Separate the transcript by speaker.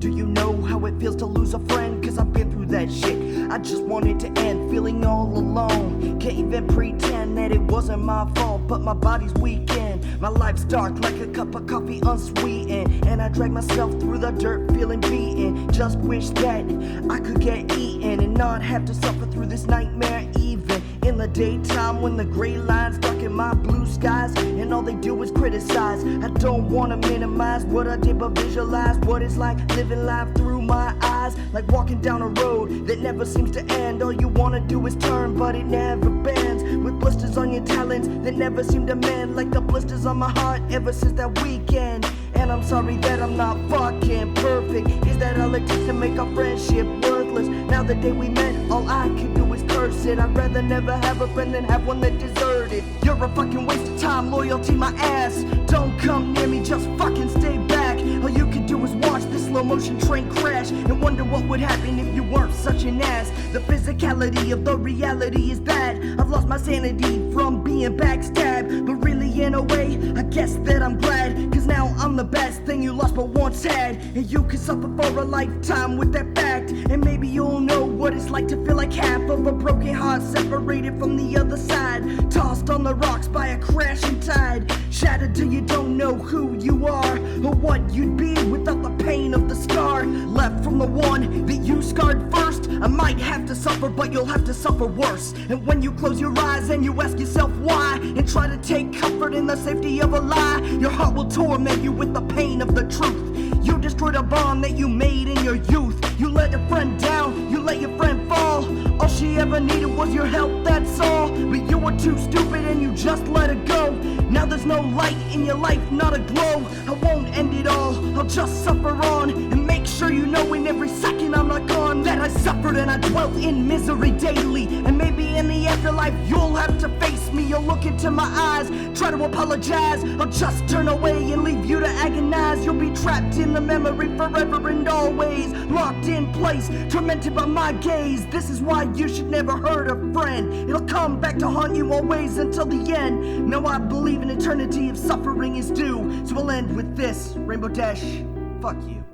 Speaker 1: Do you know how it feels to lose a friend? Cause I've been through that shit. I just want it to end, feeling all alone. Can't even pretend that it wasn't my fault, but my body's weakened. My life's dark like a cup of coffee unsweetened, and I drag myself through the dirt feeling beaten. Just wish that I could get eaten and not have to suffer through this nightmare even in the daytime, when the gray lines darken my blue skies and all they do is criticize. I don't wanna minimize what I did, but visualize what it's like living life through my eyes, like walking down a road that never seems to end. All you wanna do is turn, but it never bends, with blisters on your talons that never seem to mend, like the blisters on my heart ever since that weekend. And I'm sorry that I'm not fucking perfect. Is that all it takes to make our friendship worthless? Now the day we met, all I could do is curse it. I'd rather never have a friend than have one that deserted. You're a fucking waste of time, loyalty my ass. Don't come near me, just fucking stay back. All you can do is watch this slow motion train crash and wonder what would happen if you weren't such an ass. The physicality of the reality is bad. I've lost my sanity from being backstabbed, but really in a way, I guess that I'm glad, cause now I'm the best thing you lost but once had. And you can suffer for a lifetime with that fact, and maybe you'll know what it's like to feel like half of a broken heart separated from the other side, tossed on the rocks by a crashing tide, shattered till you don't know who you are or what you'd be without the pain of the scar left from the one that you scarred first. I might have to suffer, but you'll have to suffer worse. And when you close your eyes and you ask yourself why, and try to take comfort in the safety of a lie, your heart will torment you with the pain of the truth. You destroyed a bond that you made in your youth. You let a friend down, you let your friend fall. All she ever needed was your help, that's all. But you were too stupid and you just let her go. Now there's no light in your life, not a glow. I won't end it all, I'll just suffer on, and make sure you know in every second I'm not gone, that I suffered and I dwelt in misery daily. And maybe in the afterlife you'll have to face me. You'll look into my eyes, try to apologize. I'll just turn away and leave you to agonize. You'll be trapped in the memory forever and always, locked in place, tormented by my gaze. This is why you should never hurt a friend. It'll come back to haunt you always until the end. No, I believe an eternity of suffering is due, so we'll end with this. Rainbow Dash, fuck you.